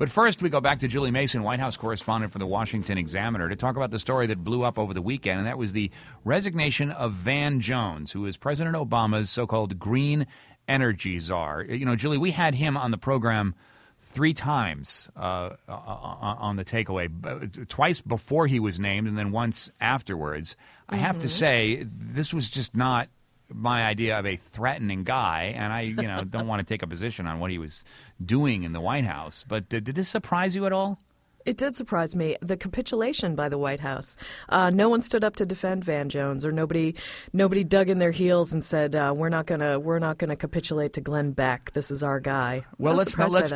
But first, we go back to Julie Mason, White House correspondent for the Washington Examiner, to talk about the story that blew up over the weekend, and that was the resignation of Van Jones, who is President Obama's so-called green energy czar. You know, Julie, we had him on the program 3 times on the takeaway, twice before he was named and then once afterwards. I have to say, this was just not my idea of a threatening guy, and I don't want to take a position on what he was doing in the White House. But did this surprise you at all? It did surprise me. The capitulation by the White House. No one stood up to defend Van Jones, or nobody dug in their heels and said, "We're not gonna capitulate to Glenn Beck. This is our guy." Well, let's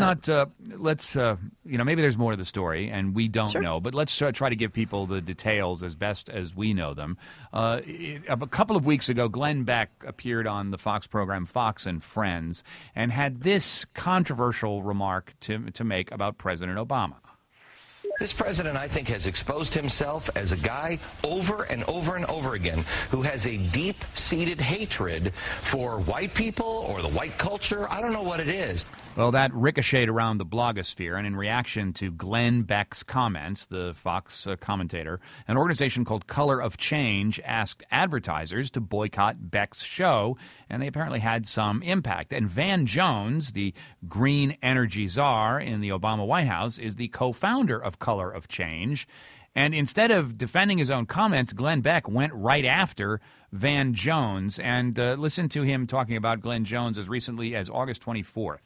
maybe there's more to the story, and we don't know. But let's try to give people the details as best as we know them. A couple of weeks ago, Glenn Beck appeared on the Fox program Fox and Friends and had this controversial remark to make about President Obama. This president, I think, has exposed himself as a guy over and over and over again who has a deep-seated hatred for white people or the white culture. I don't know what it is. Well, that ricocheted around the blogosphere, and in reaction to Glenn Beck's comments, the Fox commentator, an organization called Color of Change asked advertisers to boycott Beck's show, and they apparently had some impact. And Van Jones, the green energy czar in the Obama White House, is the co-founder of Color of Change. And instead of defending his own comments, Glenn Beck went right after Van Jones. And listen to him talking about Glenn Jones as recently as August 24th.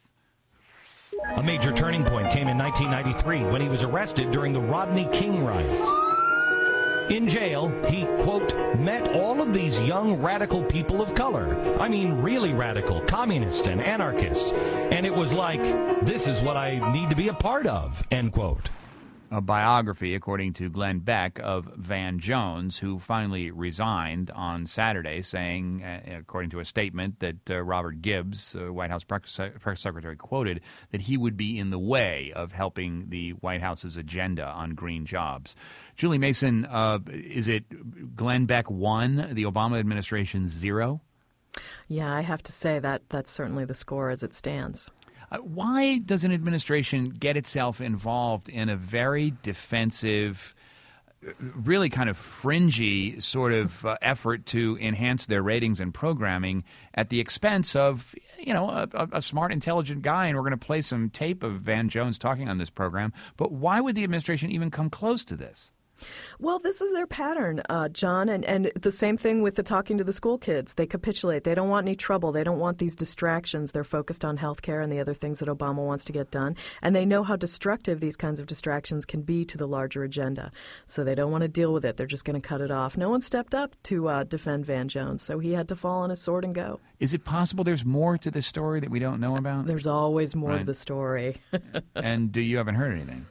A major turning point came in 1993 when he was arrested during the Rodney King riots. In jail, he, quote, met all of these young radical people of color. I mean, really radical, communists and anarchists. And it was like, this is what I need to be a part of, end quote. A biography, according to Glenn Beck, of Van Jones, who finally resigned on Saturday, saying, according to a statement that Robert Gibbs, White House press secretary, quoted, that he would be in the way of helping the White House's agenda on green jobs. Julie Mason, is it Glenn Beck 1, the Obama administration 0? Yeah, I have to say that's certainly the score as it stands. Why does an administration get itself involved in a very defensive, really kind of fringy sort of effort to enhance their ratings and programming at the expense of, a smart, intelligent guy? And we're going to play some tape of Van Jones talking on this program. But why would the administration even come close to this? Well, this is their pattern, John, and the same thing with the talking to the school kids. They capitulate. They don't want any trouble. They don't want these distractions. They're focused on health care and the other things that Obama wants to get done, and they know how destructive these kinds of distractions can be to the larger agenda. So they don't want to deal with it. They're just going to cut it off. No one stepped up to defend Van Jones, so he had to fall on his sword and go. Is it possible there's more to this story that we don't know about? There's always more to the story. And you haven't heard anything?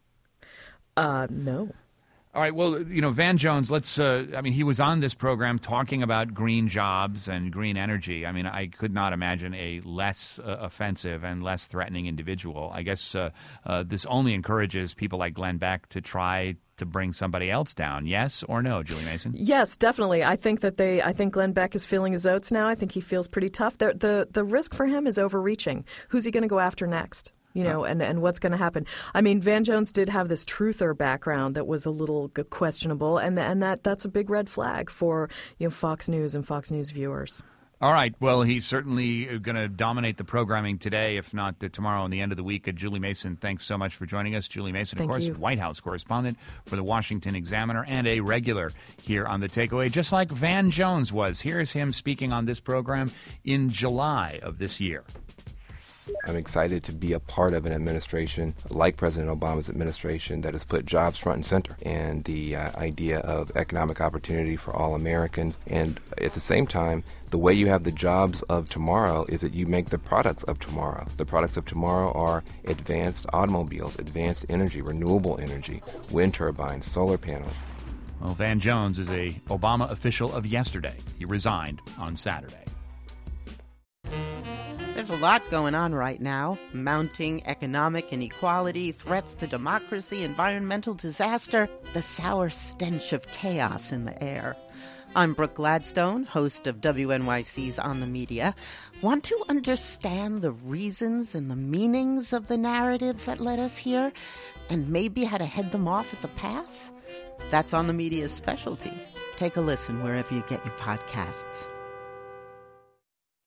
No. All right, well, Van Jones, he was on this program talking about green jobs and green energy. I mean, I could not imagine a less offensive and less threatening individual. I guess this only encourages people like Glenn Beck to try to bring somebody else down. Yes or no, Julie Mason? Yes, definitely. I think Glenn Beck is feeling his oats now. I think he feels pretty tough. The risk for him is overreaching. Who's he going to go after next? And what's going to happen. I mean, Van Jones did have this truther background that was a little questionable, and that's a big red flag for Fox News and Fox News viewers. All right. Well, he's certainly going to dominate the programming today, if not tomorrow and the end of the week. Julie Mason, thanks so much for joining us. Julie Mason, of course, White House correspondent for the Washington Examiner and a regular here on The Takeaway, just like Van Jones was. Here's him speaking on this program in July of this year. I'm excited to be a part of an administration like President Obama's administration that has put jobs front and center and the idea of economic opportunity for all Americans. And at the same time, the way you have the jobs of tomorrow is that you make the products of tomorrow. The products of tomorrow are advanced automobiles, advanced energy, renewable energy, wind turbines, solar panels. Well, Van Jones is a Obama official of yesterday. He resigned on Saturday. There's a lot going on right now. Mounting economic inequality, threats to democracy, environmental disaster, the sour stench of chaos in the air. I'm Brooke Gladstone, host of WNYC's On the Media. Want to understand the reasons and the meanings of the narratives that led us here, and maybe how to head them off at the pass? That's On the Media's specialty. Take a listen wherever you get your podcasts.